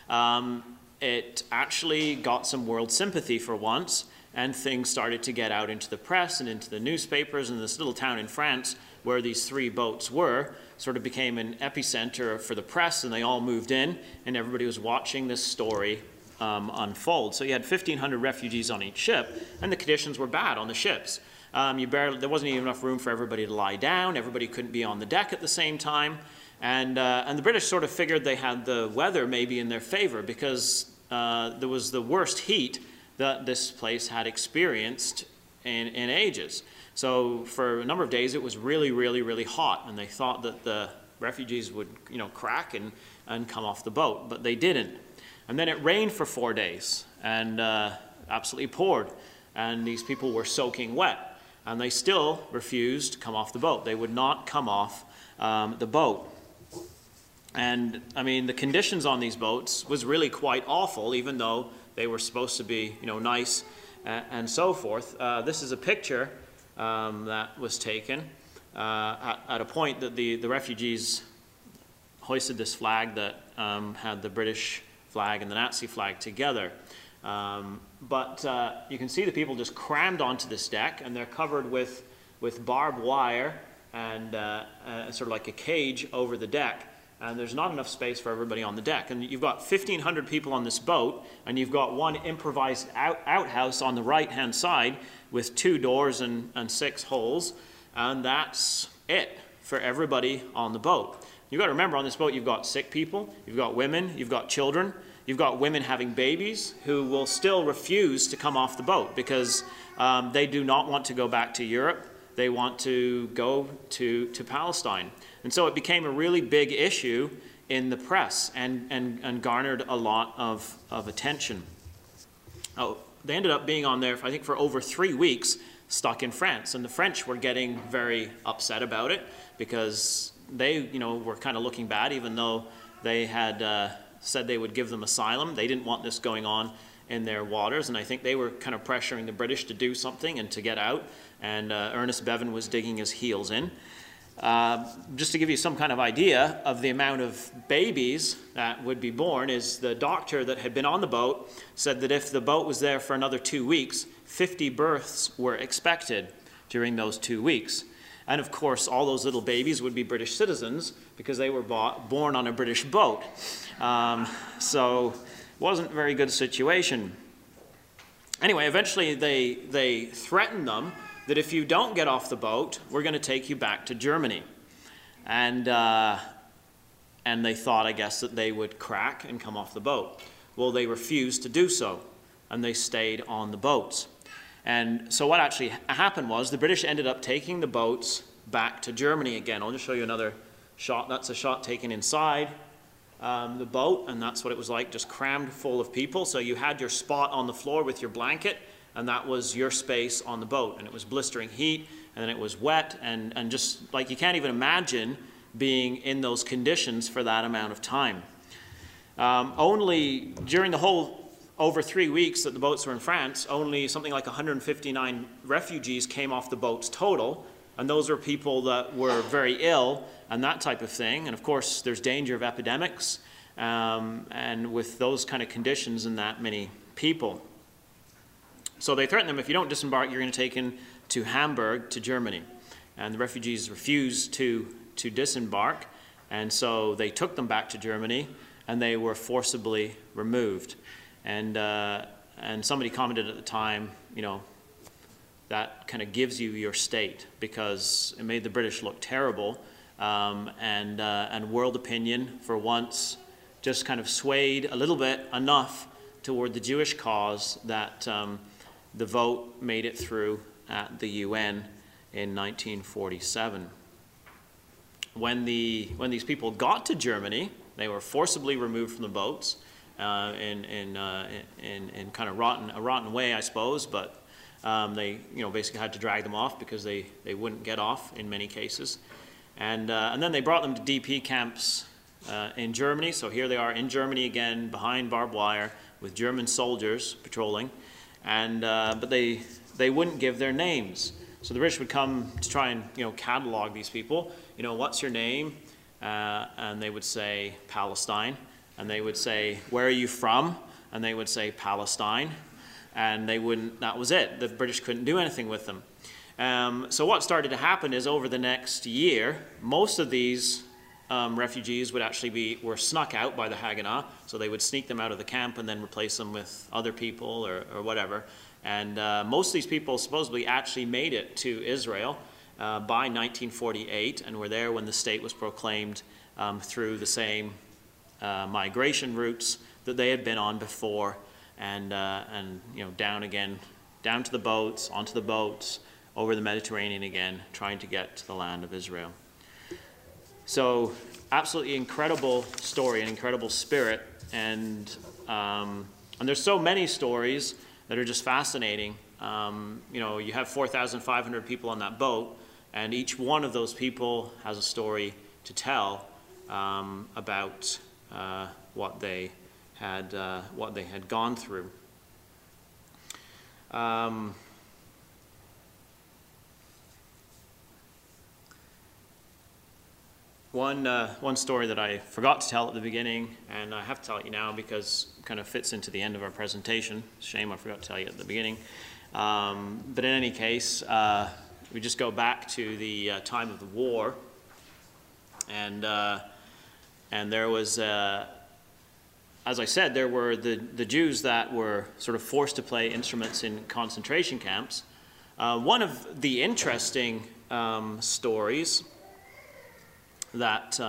it actually got some world sympathy for once, and things started to get out into the press and into the newspapers, and this little town in France where these 3 boats were sort of became an epicenter for the press, and they all moved in, and everybody was watching this story unfold. So you had 1,500 refugees on each ship, and the conditions were bad on the ships. There wasn't even enough room for everybody to lie down. Everybody couldn't be on the deck at the same time. And the British sort of figured they had the weather maybe in their favor, because there was the worst heat that this place had experienced in ages. So for a number of days it was really, really, really hot, and they thought that the refugees would, crack and come off the boat, but they didn't. And then it rained for 4 days, and absolutely poured, and these people were soaking wet, and they still refused to come off the boat. They would not come off the boat. And I mean, the conditions on these boats was really quite awful, even though they were supposed to be, nice and so forth. This is a picture that was taken at a point that the refugees hoisted this flag that had the British flag and the Nazi flag together. But you can see the people just crammed onto this deck, and they're covered with barbed wire and sort of like a cage over the deck. And there's not enough space for everybody on the deck. And you've got 1,500 people on this boat, and you've got one improvised outhouse on the right-hand side with 2 doors and 6 holes, and that's it for everybody on the boat. You've got to remember, on this boat you've got sick people, you've got women, you've got children, you've got women having babies who will still refuse to come off the boat because they do not want to go back to Europe. They want to go to Palestine. And so it became a really big issue in the press and garnered a lot of attention. They ended up being on there, I think, for over 3 weeks, stuck in France. And the French were getting very upset about it because they, were kind of looking bad, even though they had said they would give them asylum. They didn't want this going on in their waters, and I think they were kind of pressuring the British to do something and to get out, and Ernest Bevin was digging his heels in. Just to give you some kind of idea of the amount of babies that would be born, is the doctor that had been on the boat said that if the boat was there for another 2 weeks, 50 births were expected during those 2 weeks. And of course, all those little babies would be British citizens because they were born on a British boat. So it wasn't a very good situation. Anyway, eventually they threatened them that if you don't get off the boat, we're going to take you back to Germany. And they thought, I guess, that they would crack and come off the boat. Well, they refused to do so, and they stayed on the boats. And so what actually happened was the British ended up taking the boats back to Germany again. I'll just show you another shot. That's a shot taken inside the boat, and that's what it was like, just crammed full of people. So you had your spot on the floor with your blanket, and that was your space on the boat. And it was blistering heat, and then it was wet, and just like you can't even imagine being in those conditions for that amount of time. Only during the whole over 3 weeks that the boats were in France, only something like 159 refugees came off the boats total, And those are people that were very ill and that type of thing. And of course, there's danger of epidemics and with those kind of conditions and that many people. So they threatened them, if you don't disembark, you're going to be taken to Hamburg, to Germany. And the refugees refused to disembark. And so they took them back to Germany, and they were forcibly removed. And somebody commented at the time, you know, that kind of gives you your state, because it made the British look terrible, and world opinion, for once, just kind of swayed a little bit, enough toward the Jewish cause that the vote made it through at the UN in 1947. When these people got to Germany, they were forcibly removed from the boats in kind of a rotten way, I suppose, but they basically had to drag them off because they wouldn't get off in many cases. And then they brought them to DP camps in Germany. So here they are in Germany again, behind barbed wire, with German soldiers patrolling. But they wouldn't give their names. So the British would come to try and catalog these people. What's your name? And they would say Palestine. And they would say, where are you from? And they would say Palestine. And they wouldn't. That was it. The British couldn't do anything with them. So what started to happen is, over the next year, most of these refugees were snuck out by the Haganah. So they would sneak them out of the camp and then replace them with other people or whatever. And most of these people supposedly actually made it to Israel by 1948, and were there when the state was proclaimed through the same migration routes that they had been on before, and down again, down to the boats, onto the boats, over the Mediterranean again, trying to get to the land of Israel. So, absolutely incredible story, an incredible spirit, and there's so many stories that are just fascinating. You have 4,500 people on that boat, and each one of those people has a story to tell about what they had gone through. One story that I forgot to tell at the beginning, and I have to tell it you now because it kind of fits into the end of our presentation. Shame I forgot to tell you at the beginning. But in any case, we just go back to the time of the war, and there was, as I said, there were the Jews that were sort of forced to play instruments in concentration camps. One of the interesting stories that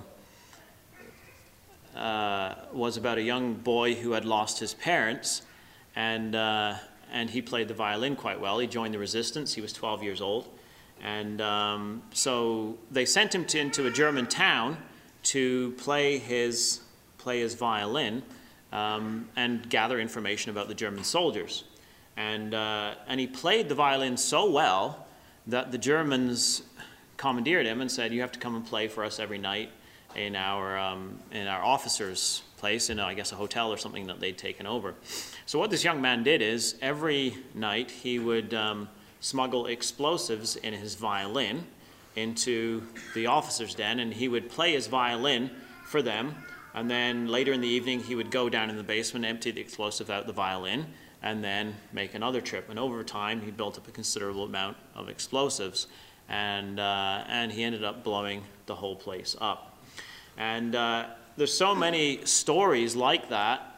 was about a young boy who had lost his parents, and he played the violin quite well. He joined the resistance. He was 12 years old. And so they sent him into a German town to play his violin and gather information about the German soldiers. And he played the violin so well that the Germans commandeered him and said, you have to come and play for us every night in our officer's place, in I guess a hotel or something that they'd taken over. So what this young man did is, every night he would smuggle explosives in his violin into the officer's den, and he would play his violin for them, and then later in the evening he would go down in the basement, empty the explosive out the violin, and then make another trip. And over time he built up a considerable amount of explosives, and he ended up blowing the whole place up. And there's so many stories like that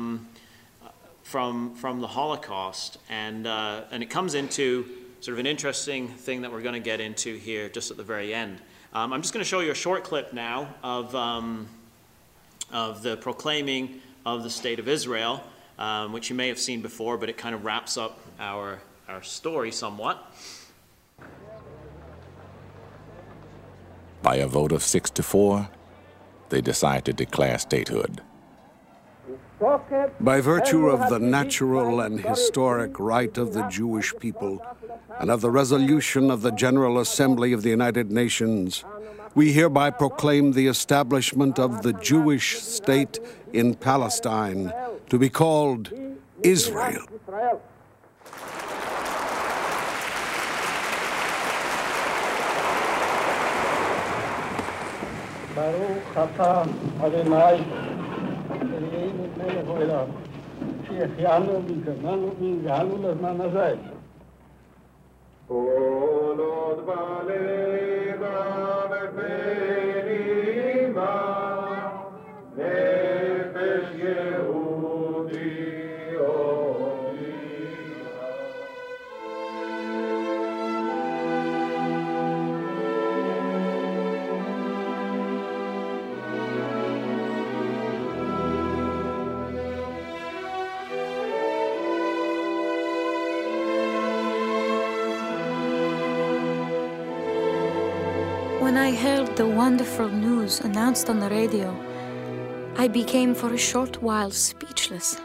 from the Holocaust, and it comes into sort of an interesting thing that we're going to get into here just at the very end. I'm just going to show you a short clip now of the proclaiming of the State of Israel, which you may have seen before, but it kind of wraps up our story somewhat. By a vote of 6-4, they decide to declare statehood. By virtue of the natural and historic right of the Jewish people and of the resolution of the General Assembly of the United Nations, we hereby proclaim the establishment of the Jewish state in Palestine to be called Israel. Baruch atah Adonai, Eloheinu melech haolam, שהחיינו וקיימנו והגענו לזמן הזה. כל עוד בלבב בנימה, נפש יהודי הומייה. When I heard the wonderful news announced on the radio, I became for a short while speechless.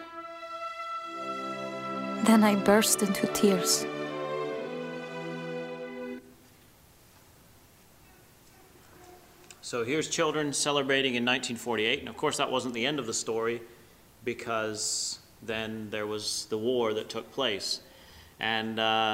Then I burst into tears. So here's children celebrating in 1948, and of course that wasn't the end of the story, because then there was the war that took place. And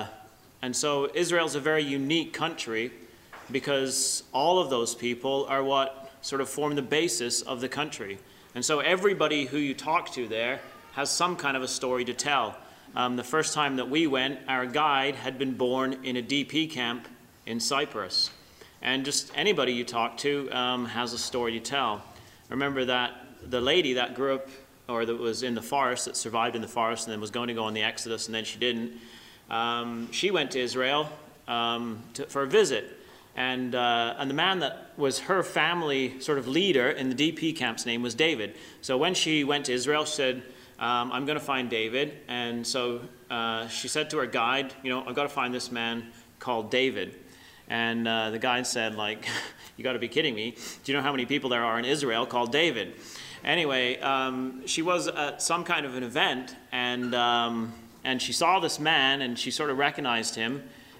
so Israel's a very unique country, because all of those people are what sort of form the basis of the country. And so everybody who you talk to there has some kind of a story to tell. The first time that we went, our guide had been born in a DP camp in Cyprus. And just anybody you talk to has a story to tell. I remember that the lady that grew up, or that was in the forest, that survived in the forest and then was going to go on the Exodus and then she didn't, she went to Israel for a visit. And the man that was her family sort of leader in the DP camp's name was David. So when she went to Israel, she said, I'm going to find David. And so she said to her guide, you know, I've got to find this man called David. And the guide said, like, you got to be kidding me. Do you know how many people there are in Israel called David? Anyway, she was at some kind of an event, and she saw this man, and she sort of recognized him.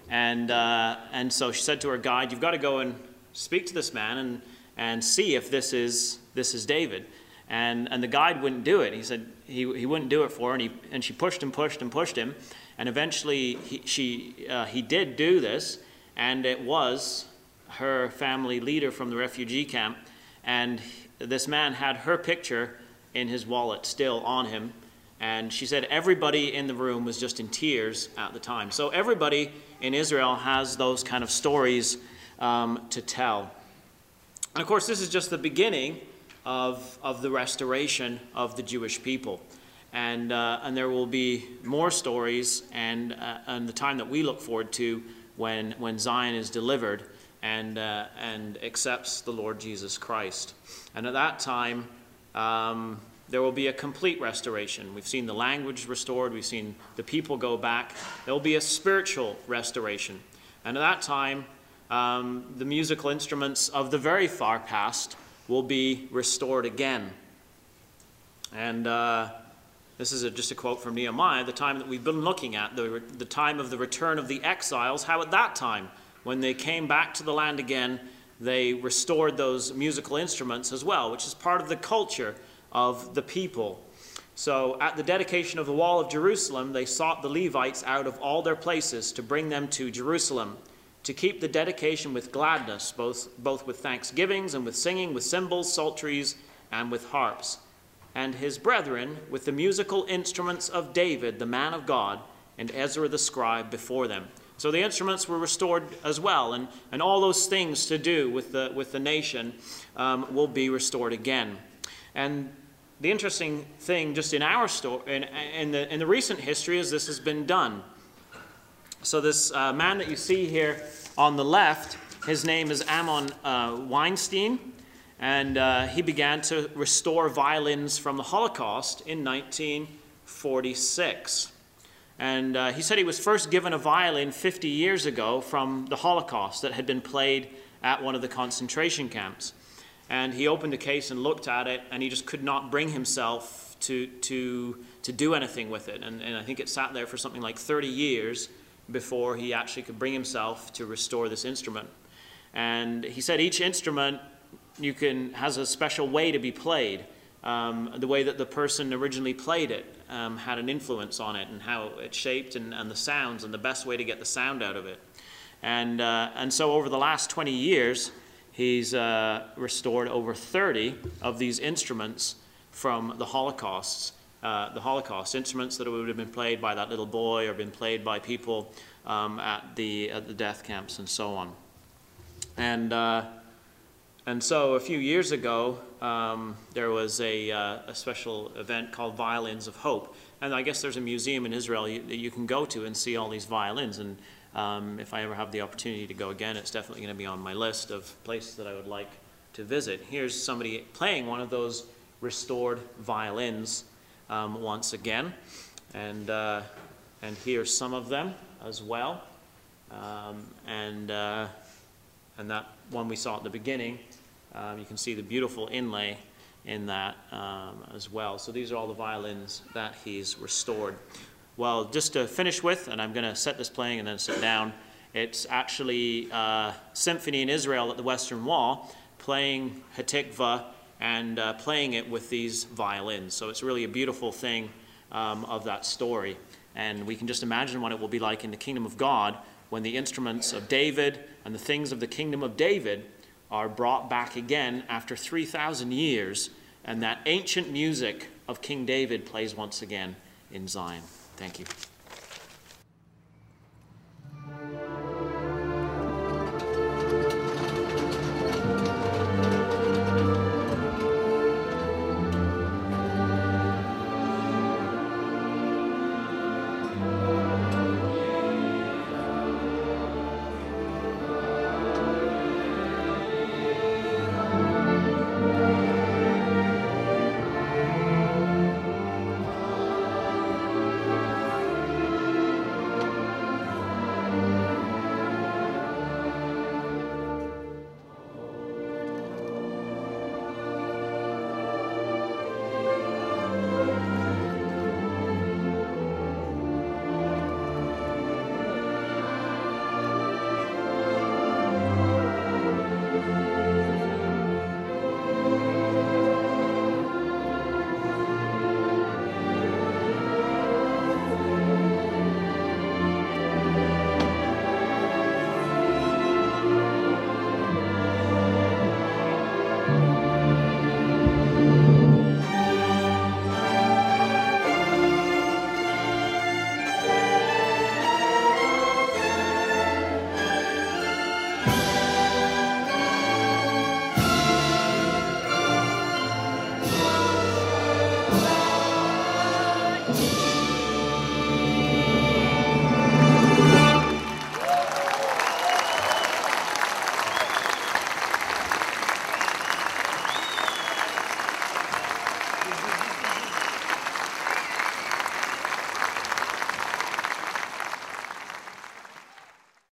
And so she said to her guide, you've got to go and speak to this man and see if this is David. And the guide wouldn't do it. He said he wouldn't do it for her, and she pushed him. And eventually he did do this, and it was her family leader from the refugee camp. And this man had her picture in his wallet still on him. And she said everybody in the room was just in tears at the time. So everybody in Israel has those kind of stories to tell. And of course, this is just the beginning of the restoration of the Jewish people. And there will be more stories and the time that we look forward to when Zion is delivered and accepts the Lord Jesus Christ. And at that time, there will be a complete restoration. We've seen the language restored. We've seen the people go back. There will be a spiritual restoration. And at that time, the musical instruments of the very far past will be restored again. And this is just a quote from Nehemiah, the time that we've been looking at, the time of the return of the exiles, how at that time, when they came back to the land again, they restored those musical instruments as well, which is part of the culture of the people. So at the dedication of the wall of Jerusalem, they sought the Levites out of all their places to bring them to Jerusalem, to keep the dedication with gladness, both with thanksgivings and with singing, with cymbals, psalteries, and with harps. And his brethren with the musical instruments of David, the man of God, and Ezra the scribe before them. So the instruments were restored as well, and all those things to do with the nation will be restored again. And the interesting thing, just in our story, in the recent history, is this has been done. So this man that you see here on the left, his name is Amon Weinstein, and he began to restore violins from the Holocaust in 1946. And he said he was first given a violin 50 years ago from the Holocaust that had been played at one of the concentration camps. And he opened the case and looked at it, and he just could not bring himself to do anything with it. And I think it sat there for something like 30 years before he actually could bring himself to restore this instrument. And he said each instrument has a special way to be played. The way that the person originally played it had an influence on it, and how it shaped and the sounds, and the best way to get the sound out of it. And so over the last 20 years, he's restored over 30 of these instruments from the Holocaust, instruments that would have been played by that little boy or been played by people at the death camps and so on. And so a few years ago, there was a special event called Violins of Hope. And I guess there's a museum in Israel that you can go to and see all these violins. And if I ever have the opportunity to go again, it's definitely going to be on my list of places that I would like to visit. Here's somebody playing one of those restored violins once again. And here's some of them as well. And that one we saw at the beginning, you can see the beautiful inlay in that as well. So these are all the violins that he's restored. Well, just to finish with, and I'm going to set this playing and then sit down, it's actually Symphony in Israel at the Western Wall playing Hatikvah and playing it with these violins. So it's really a beautiful thing of that story. And we can just imagine what it will be like in the kingdom of God when the instruments of David and the things of the kingdom of David are brought back again after 3,000 years, and that ancient music of King David plays once again in Zion. Thank you.